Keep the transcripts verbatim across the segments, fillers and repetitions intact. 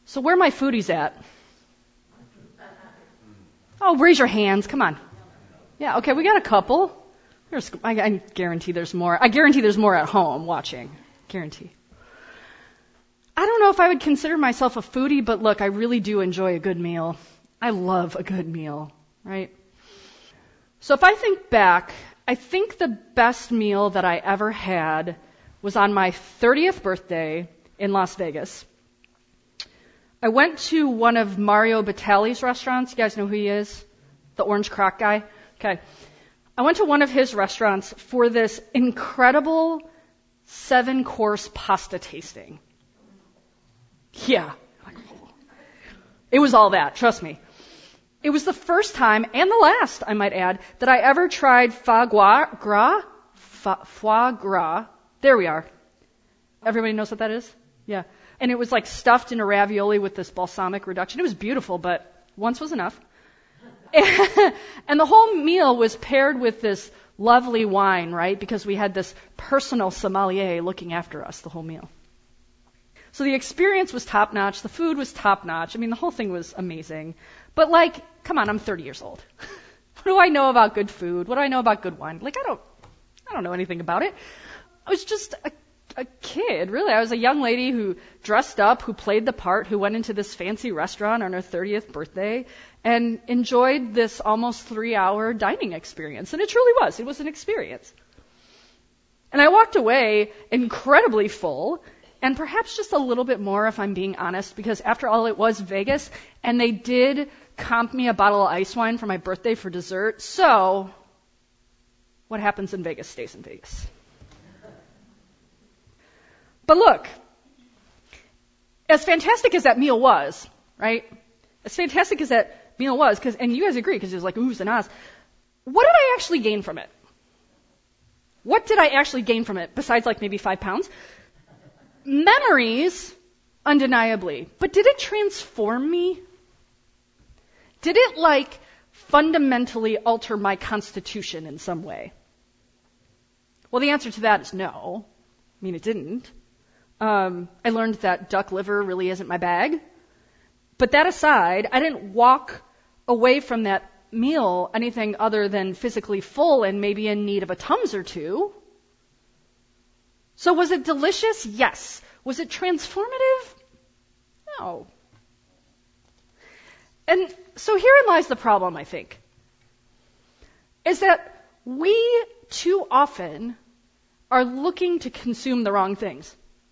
So where are my foodies at? Oh, raise your hands. Come on. Yeah, okay, we got a couple. There's, I, I guarantee there's more. I guarantee there's more at home watching. Guarantee. I don't know if I would consider myself a foodie, but look, I really do enjoy a good meal. I love a good meal, right? So if I think back, I think the best meal that I ever had was on my thirtieth birthday in Las Vegas. I went to one of Mario Batali's restaurants. You guys know who he is? The orange crock guy? Okay. I went to one of his restaurants for this incredible seven-course pasta tasting. Yeah. It was all that, trust me. It was the first time, and the last, I might add, that I ever tried foie gras. Foie gras. There we are. Everybody knows what that is? Yeah. And it was like stuffed in a ravioli with this balsamic reduction. It was beautiful, but once was enough. And the whole meal was paired with this lovely wine, right? Because we had this personal sommelier looking after us the whole meal. So the experience was top-notch. The food was top-notch. I mean, the whole thing was amazing. But like, come on, I'm thirty years old. What do I know about good food? What do I know about good wine? Like, I don't, I don't know anything about it. I was just a, a kid, really. I was a young lady who dressed up, who played the part, who went into this fancy restaurant on her thirtieth birthday and enjoyed this almost three-hour dining experience. And it truly was. It was an experience. And I walked away incredibly full, and perhaps just a little bit more if I'm being honest, because after all, it was Vegas, and they did comp me a bottle of ice wine for my birthday for dessert. So what happens in Vegas stays in Vegas. But look, as fantastic as that meal was, right? As fantastic as that meal was, because, and you guys agree, because it was like oohs and ahs. What did I actually gain from it? What did I actually gain from it, besides like maybe five pounds? Memories, undeniably. But did it transform me? Did it, like, fundamentally alter my constitution in some way? Well, the answer to that is no. I mean, it didn't. Um, I learned that duck liver really isn't my bag. But that aside, I didn't walk away from that meal anything other than physically full and maybe in need of a Tums or two. So was it delicious? Yes. Was it transformative? No. And so herein lies the problem, I think, is that we too often are looking to consume the wrong things.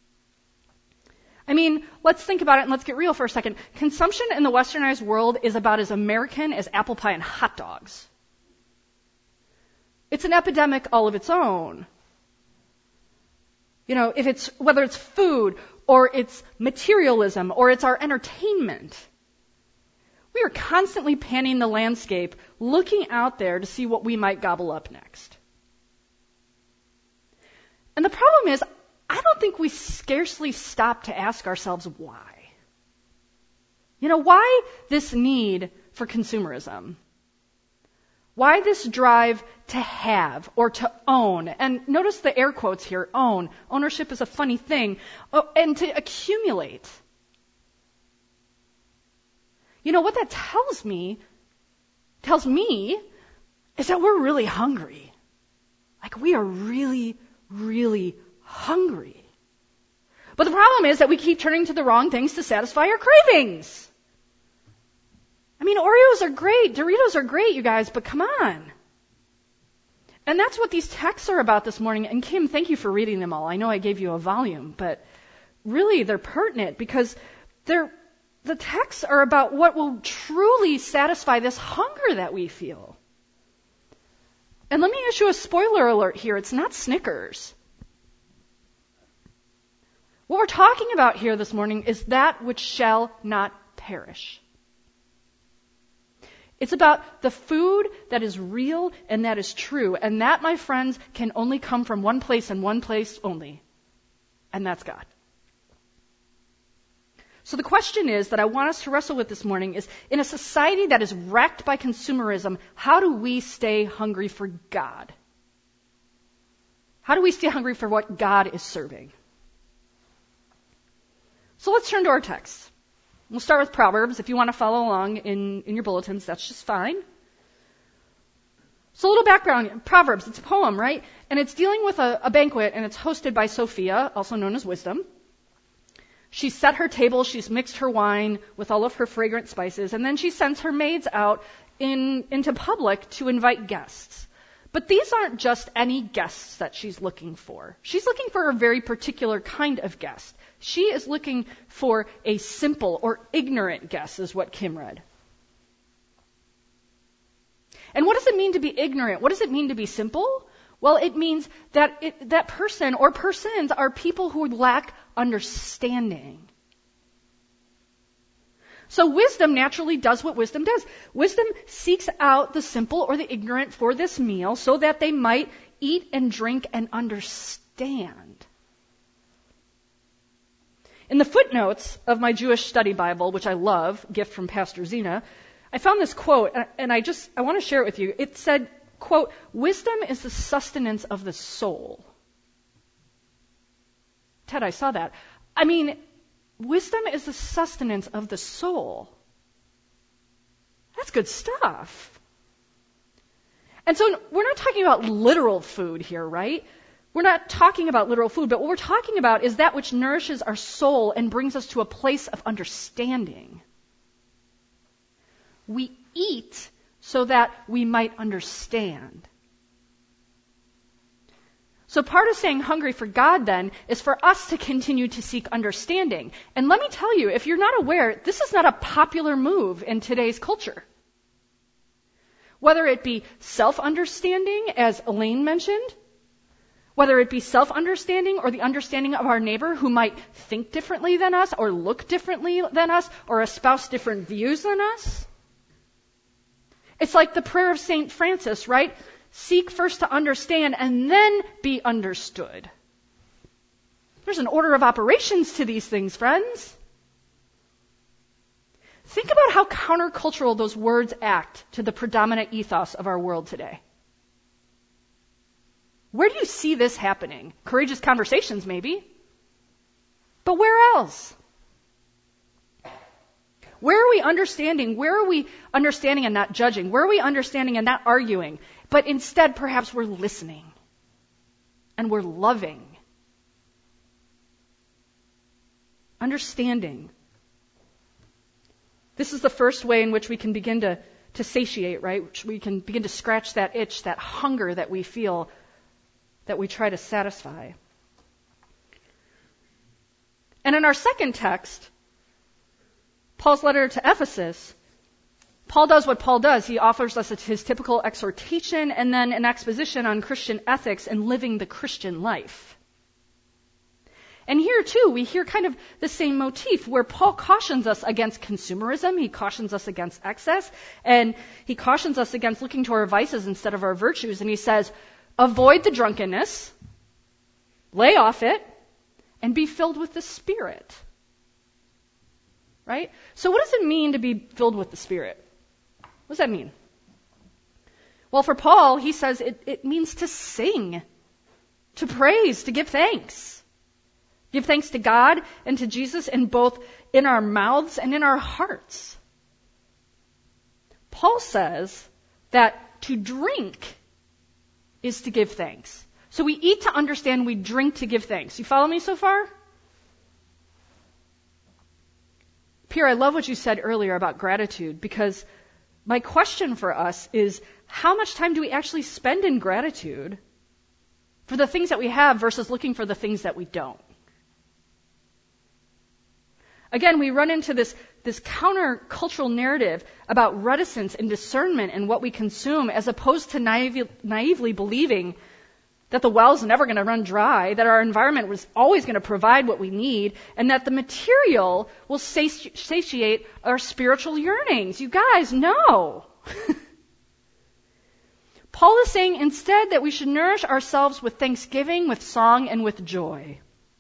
I mean, let's think about it and let's get real for a second. Consumption in the westernized world is about as American as apple pie and hot dogs. It's an epidemic all of its own. You know, if it's, whether it's food or it's materialism or it's our entertainment, we are constantly panning the landscape, looking out there to see what we might gobble up next. And the problem is, I don't think we scarcely stop to ask ourselves why. You know, why this need for consumerism? Why this drive to have or to own? And notice the air quotes here, own. Ownership is a funny thing. Oh, and to accumulate. You know, what that tells me, tells me, is that we're really hungry. Like, we are really, really hungry. But the problem is that we keep turning to the wrong things to satisfy our cravings. I mean, Oreos are great, Doritos are great, you guys, but come on. And that's what these texts are about this morning. And Kim, thank you for reading them all. I know I gave you a volume, but really they're pertinent because they're, the texts are about what will truly satisfy this hunger that we feel. And let me issue a spoiler alert here. It's not Snickers. What we're talking about here this morning is that which shall not perish. It's about the food that is real and that is true. And that, my friends, can only come from one place and one place only. And that's God. So the question is that I want us to wrestle with this morning is, in a society that is wrecked by consumerism, how do we stay hungry for God? How do we stay hungry for what God is serving? So let's turn to our text. We'll start with Proverbs. If you want to follow along in, in your bulletins, that's just fine. So a little background. Proverbs, it's a poem, right? And it's dealing with a, a banquet, and it's hosted by Sophia, also known as Wisdom. She's set her table, she's mixed her wine with all of her fragrant spices, and then she sends her maids out in, into public to invite guests. But these aren't just any guests that she's looking for. She's looking for a very particular kind of guest. She is looking for a simple or ignorant guest, is what Kim read. And what does it mean to be ignorant? What does it mean to be simple? Well, it means that it, that person or persons are people who lack understanding. So wisdom naturally does what wisdom does. Wisdom seeks out the simple or the ignorant for this meal so that they might eat and drink and understand. In the footnotes of my Jewish study Bible, which I love, gift from Pastor Zena, I found this quote, and I just, I want to share it with you. It said, quote, "Wisdom is the sustenance of the soul." Ted, I saw that. I mean, wisdom is the sustenance of the soul. That's good stuff. And so we're not talking about literal food here, right? We're not talking about literal food, but what we're talking about is that which nourishes our soul and brings us to a place of understanding. We eat so that we might understand. So part of staying hungry for God, then, is for us to continue to seek understanding. And let me tell you, if you're not aware, this is not a popular move in today's culture. Whether it be self-understanding, as Elaine mentioned, whether it be self-understanding or the understanding of our neighbor who might think differently than us or look differently than us or espouse different views than us. It's like the prayer of Saint Francis, right? Seek first to understand and then be understood. There's an order of operations to these things, friends. Think about how countercultural those words act to the predominant ethos of our world today. Where do you see this happening? Courageous conversations, maybe. But where else? Where are we understanding? Where are we understanding and not judging? Where are we understanding and not arguing? But instead, perhaps we're listening. And we're loving. Understanding. This is the first way in which we can begin to, to satiate, right? Which we can begin to scratch that itch, that hunger that we feel, that we try to satisfy. And in our second text, Paul's letter to Ephesus, Paul does what Paul does. He offers us his typical exhortation and then an exposition on Christian ethics and living the Christian life. And here, too, we hear kind of the same motif where Paul cautions us against consumerism. He cautions us against excess. And he cautions us against looking to our vices instead of our virtues. And he says, avoid the drunkenness, lay off it, and be filled with the Spirit. Right? So what does it mean to be filled with the Spirit? What does that mean? Well, for Paul, he says it, it means to sing, to praise, to give thanks. Give thanks to God and to Jesus in both in our mouths and in our hearts. Paul says that to drink is to give thanks. So we eat to understand, we drink to give thanks. You follow me so far? Pierre, I love what you said earlier about gratitude, because my question for us is, how much time do we actually spend in gratitude for the things that we have versus looking for the things that we don't? Again, we run into this, this counter-cultural narrative about reticence and discernment in what we consume, as opposed to naive, naively believing that the well's never going to run dry, that our environment was always going to provide what we need, and that the material will sati- satiate our spiritual yearnings. You guys, no. Paul is saying instead that we should nourish ourselves with thanksgiving, with song, and with joy.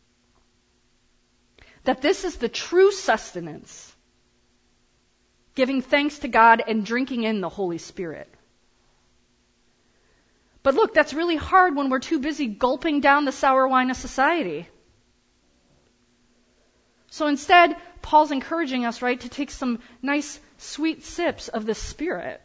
That this is the true sustenance, giving thanks to God and drinking in the Holy Spirit. But look, that's really hard when we're too busy gulping down the sour wine of society. So instead, Paul's encouraging us, right, to take some nice, sweet sips of the Spirit,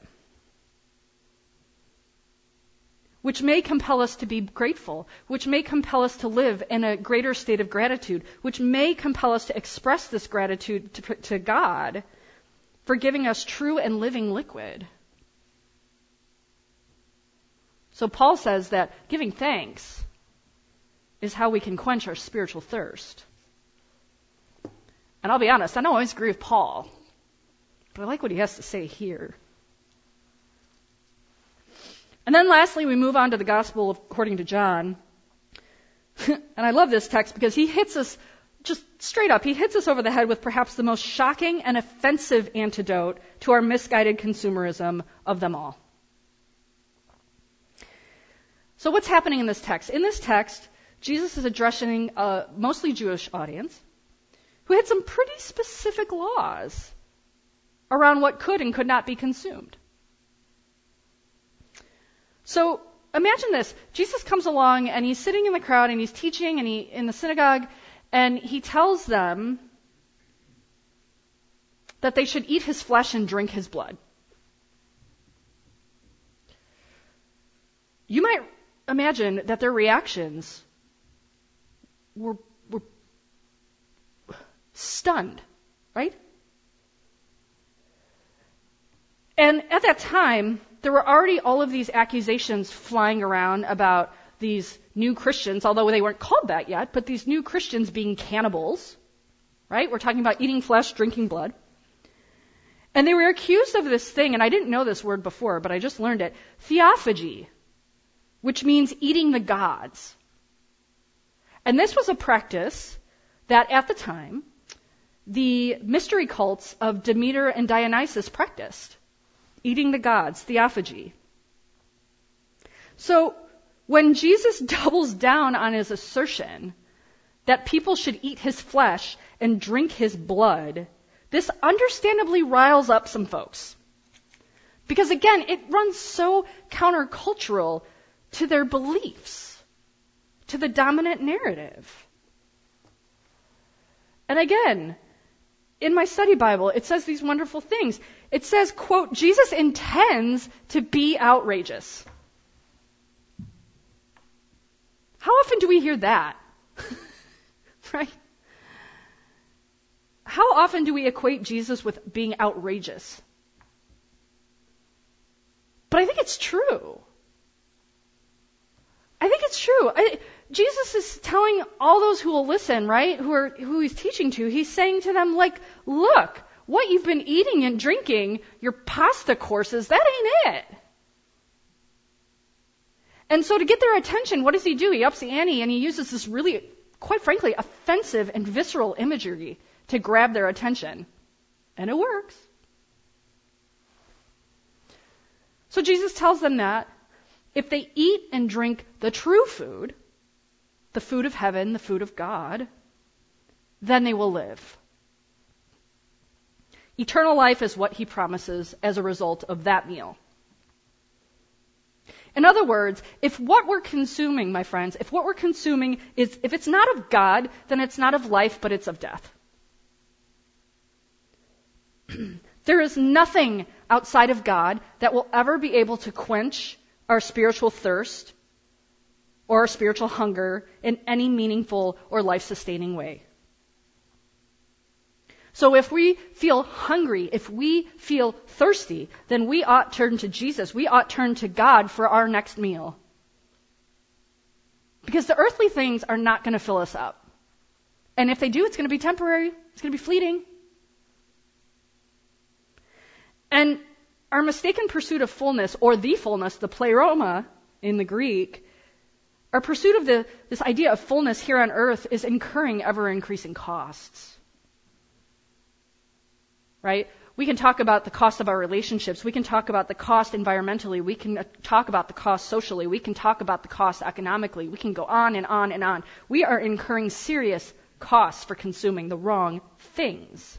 which may compel us to be grateful, which may compel us to live in a greater state of gratitude, which may compel us to express this gratitude to, to God for giving us true and living liquid. So Paul says that giving thanks is how we can quench our spiritual thirst. And I'll be honest, I don't always agree with Paul, but I like what he has to say here. And then lastly, we move on to the Gospel according to John. And I love this text because he hits us just straight up. He hits us over the head with perhaps the most shocking and offensive antidote to our misguided consumerism of them all. So what's happening in this text? In this text, Jesus is addressing a mostly Jewish audience who had some pretty specific laws around what could and could not be consumed. So imagine this. Jesus comes along and he's sitting in the crowd and he's teaching and he in the synagogue and he tells them that they should eat his flesh and drink his blood. You might imagine that their reactions were, were stunned, right? And at that time, there were already all of these accusations flying around about these new Christians, although they weren't called that yet, but these new Christians being cannibals, right? We're talking about eating flesh, drinking blood. And they were accused of this thing, and I didn't know this word before, but I just learned it, theophagy, which means eating the gods. And this was a practice that at the time, the mystery cults of Demeter and Dionysus practiced. Eating the gods, theophagy. So when Jesus doubles down on his assertion that people should eat his flesh and drink his blood, this understandably riles up some folks. Because again, it runs so countercultural to their beliefs, to the dominant narrative. And again, in my study Bible, it says these wonderful things. It says, quote, Jesus intends to be outrageous. How often do we hear that? Right? How often do we equate Jesus with being outrageous? But I think it's true. I think it's true. I, Jesus is telling all those who will listen, right, who are who he's teaching to, he's saying to them, like, look, what you've been eating and drinking, your pasta courses, that ain't it. And so to get their attention, what does he do? He ups the ante and he uses this really, quite frankly, offensive and visceral imagery to grab their attention. And it works. So Jesus tells them that if they eat and drink the true food, the food of heaven, the food of God, then they will live. Eternal life is what he promises as a result of that meal. In other words, if what we're consuming, my friends, if what we're consuming is, if it's not of God, then it's not of life, but it's of death. There is nothing outside of God that will ever be able to quench our spiritual thirst or our spiritual hunger in any meaningful or life-sustaining way. So if we feel hungry, if we feel thirsty, then we ought turn to Jesus. We ought turn to God for our next meal. Because the earthly things are not going to fill us up. And if they do, it's going to be temporary. It's going to be fleeting. And our mistaken pursuit of fullness, or the fullness, the pleroma in the Greek, our pursuit of the, this idea of fullness here on earth is incurring ever-increasing costs. Right? We can talk about the cost of our relationships. We can talk about the cost environmentally. We can talk about the cost socially. We can talk about the cost economically. We can go on and on and on. We are incurring serious costs for consuming the wrong things.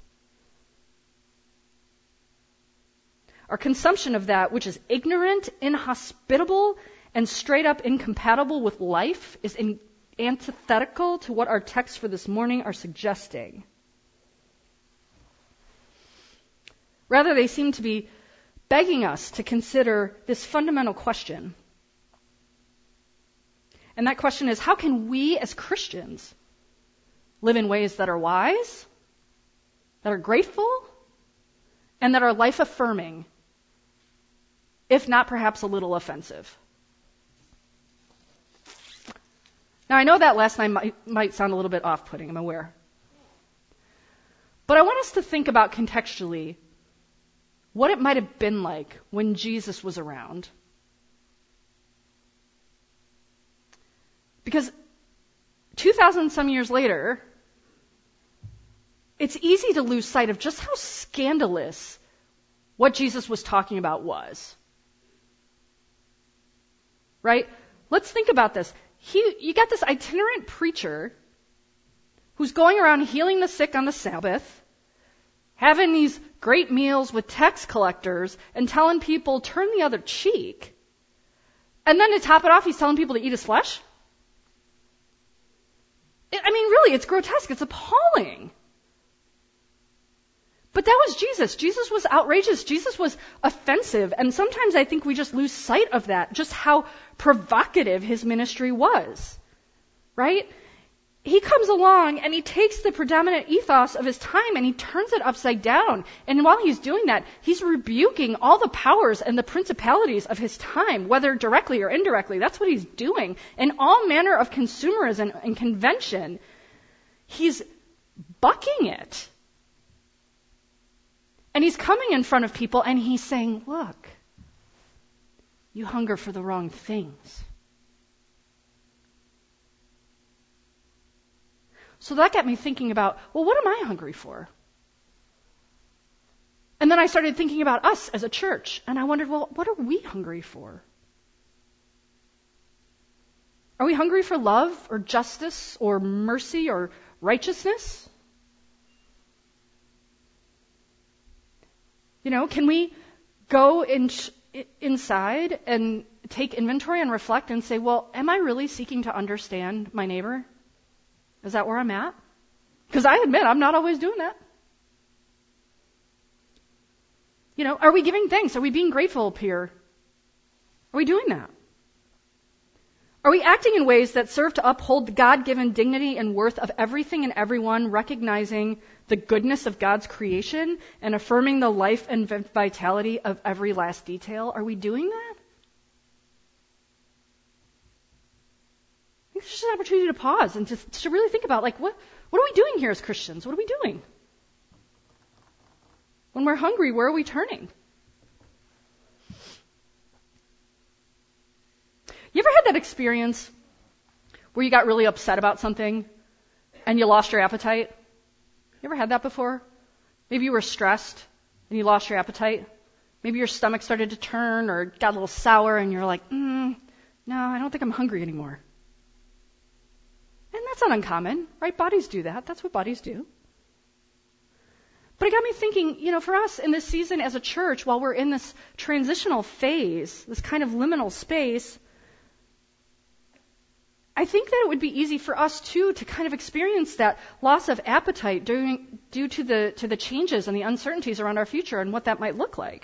Our consumption of that, which is ignorant, inhospitable, and straight up incompatible with life, is in, antithetical to what our texts for this morning are suggesting. Rather, they seem to be begging us to consider this fundamental question. And that question is, how can we as Christians live in ways that are wise, that are grateful, and that are life-affirming, if not perhaps a little offensive? Now, I know that last line might, might sound a little bit off-putting, I'm aware. But I want us to think about contextually what it might have been like when Jesus was around. Because two thousand some years later, it's easy to lose sight of just how scandalous what Jesus was talking about was. Right? Let's think about this. He, you got this itinerant preacher who's going around healing the sick on the Sabbath, having these great meals with tax collectors, and telling people, turn the other cheek. And then to top it off, he's telling people to eat his flesh? It, I mean, really, it's grotesque. It's appalling. But that was Jesus. Jesus was outrageous. Jesus was offensive. And sometimes I think we just lose sight of that, just how provocative his ministry was. Right? He comes along and he takes the predominant ethos of his time and he turns it upside down. And while he's doing that, he's rebuking all the powers and the principalities of his time, whether directly or indirectly. That's what he's doing. And all manner of consumerism and convention, he's bucking it. And he's coming in front of people and he's saying, look, you hunger for the wrong things. So that got me thinking about, well, what am I hungry for? And then I started thinking about us as a church. And I wondered, well, what are we hungry for? Are we hungry for love or justice or mercy or righteousness? You know, can we go in, inside and take inventory and reflect and say, well, am I really seeking to understand my neighbor? Is that where I'm at? Because I admit I'm not always doing that. You know, are we giving thanks? Are we being grateful up here? Are we doing that? Are we acting in ways that serve to uphold the God-given dignity and worth of everything and everyone, recognizing the goodness of God's creation and affirming the life and vitality of every last detail? Are we doing that? I think it's just an opportunity to pause and to, to really think about, like, what, what are we doing here as Christians? What are we doing? When we're hungry, where are we turning? You ever had that experience where you got really upset about something and you lost your appetite? You ever had that before? Maybe you were stressed and you lost your appetite. Maybe your stomach started to turn or got a little sour and you're like, mm, no, I don't think I'm hungry anymore. And that's not uncommon, right? Bodies do that. That's what bodies do. But it got me thinking, you know, for us in this season as a church, while we're in this transitional phase, this kind of liminal space, I think that it would be easy for us too to kind of experience that loss of appetite during, due to the to the changes and the uncertainties around our future and what that might look like.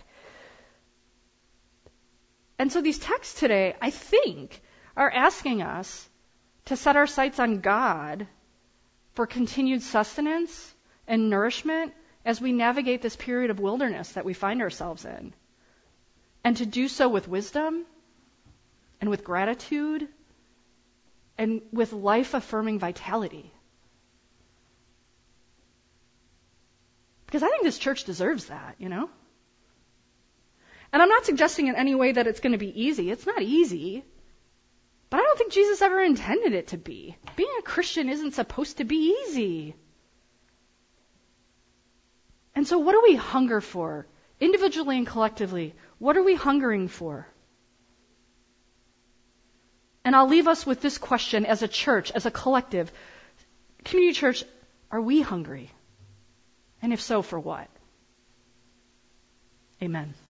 And so these texts today, I think, are asking us to set our sights on God for continued sustenance and nourishment as we navigate this period of wilderness that we find ourselves in. And to do so with wisdom and with gratitude and with life-affirming vitality. Because I think this church deserves that, you know? And I'm not suggesting in any way that it's going to be easy. It's not easy. But I don't think Jesus ever intended it to be. Being a Christian isn't supposed to be easy. And so what do we hunger for? Individually and collectively, what are we hungering for? And I'll leave us with this question as a church, as a collective. Community Church, are we hungry? And if so, for what? Amen.